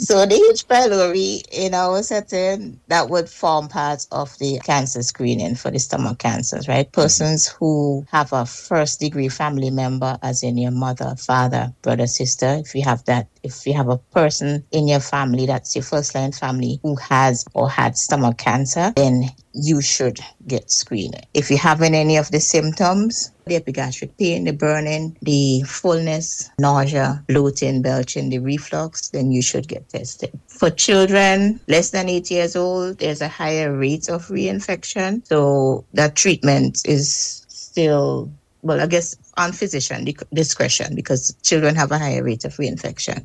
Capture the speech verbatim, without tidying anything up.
So the H. pylori in our setting, that would form part of the cancer screening for the stomach cancers, right? Persons who have a first degree family member, as in your mother, father, brother, sister, if you have that, if you have a person in your family that's your first line family who has or had stomach cancer, then you should get screened. If you're having any of the symptoms, the epigastric pain, the burning, the fullness, nausea, bloating, belching, the reflux, then you should get tested. For children less than eight years old, there's a higher rate of reinfection. So that treatment is still, well, I guess on physician discretion, because children have a higher rate of reinfection.